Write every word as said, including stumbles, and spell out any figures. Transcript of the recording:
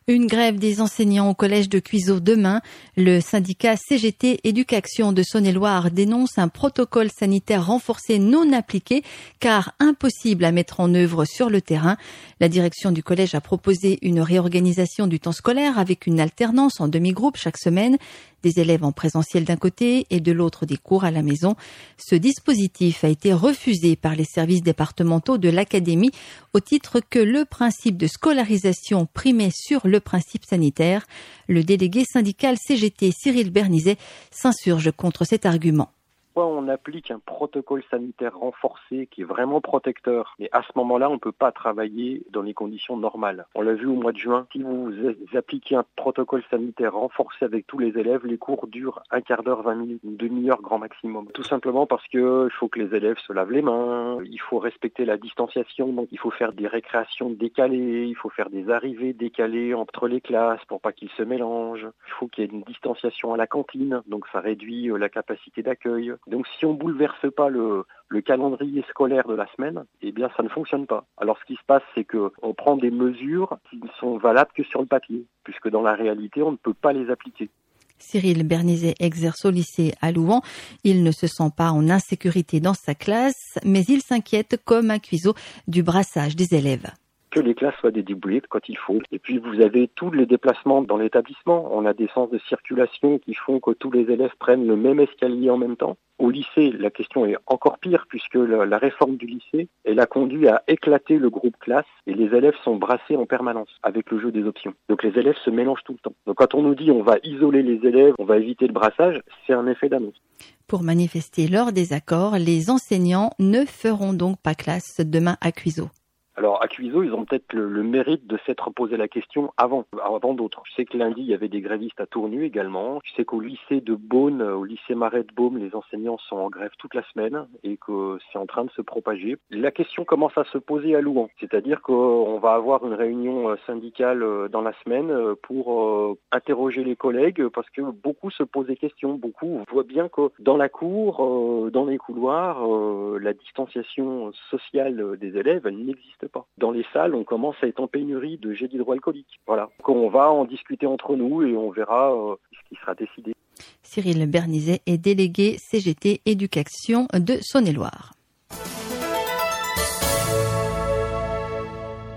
Une grève des enseignants au collège de Cuiseaux demain. Le syndicat C G T Éducation de Saône-et-Loire dénonce un protocole sanitaire renforcé non appliqué car impossible à mettre en œuvre sur le terrain. La direction du collège a proposé une réorganisation du temps scolaire avec une alternance en demi-groupe chaque semaine, des élèves en présentiel d'un côté et de l'autre des cours à la maison. Ce dispositif a été refusé par les services départementaux de l'académie au titre que le principe de scolarisation primait sur le principe sanitaire. Le délégué syndical C G T Cyril Bernizet s'insurge contre cet argument. On applique un protocole sanitaire renforcé qui est vraiment protecteur. Mais à ce moment-là, on ne peut pas travailler dans les conditions normales. On l'a vu au mois de juin. Si vous appliquez un protocole sanitaire renforcé avec tous les élèves, les cours durent un quart d'heure, vingt minutes, une demi-heure grand maximum. Tout simplement parce que il faut que les élèves se lavent les mains, il faut respecter la distanciation, donc il faut faire des récréations décalées, il faut faire des arrivées décalées entre les classes pour pas qu'ils se mélangent. Il faut qu'il y ait une distanciation à la cantine, donc ça réduit la capacité d'accueil. Donc si on bouleverse pas le, le calendrier scolaire de la semaine, eh bien ça ne fonctionne pas. Alors ce qui se passe, c'est que on prend des mesures qui ne sont valables que sur le papier, puisque dans la réalité, on ne peut pas les appliquer. Cyril Bernizet exerce au lycée à Louan. Il ne se sent pas en insécurité dans sa classe, mais il s'inquiète, comme à Cuiseaux, du brassage des élèves. Que les classes soient dédoublées quand il faut. Et puis vous avez tous les déplacements dans l'établissement. On a des sens de circulation qui font que tous les élèves prennent le même escalier en même temps. Au lycée, la question est encore pire puisque la, la réforme du lycée, elle a conduit à éclater le groupe classe et les élèves sont brassés en permanence avec le jeu des options. Donc les élèves se mélangent tout le temps. Donc quand on nous dit on va isoler les élèves, on va éviter le brassage, c'est un effet d'annonce. Pour manifester leur désaccord, les enseignants ne feront donc pas classe demain à Cuiseaux. Alors à Cuiseaux, ils ont peut-être le, le mérite de s'être posé la question avant, avant d'autres. Je sais que lundi, il y avait des grévistes à Tournu également. Je sais qu'au lycée de Beaune, au lycée Marais de Baume, les enseignants sont en grève toute la semaine et que c'est en train de se propager. La question commence à se poser à Louan, c'est-à-dire qu'on va avoir une réunion syndicale dans la semaine pour interroger les collègues parce que beaucoup se posent des questions. Beaucoup voient bien que dans la cour, dans les couloirs, la distanciation sociale des élèves, elle n'existe pas. Dans les salles, on commence à être en pénurie de gel hydroalcoolique. Voilà. Donc on va en discuter entre nous et on verra euh, ce qui sera décidé. Cyril Bernizet est délégué C G T Éducation de Saône-et-Loire.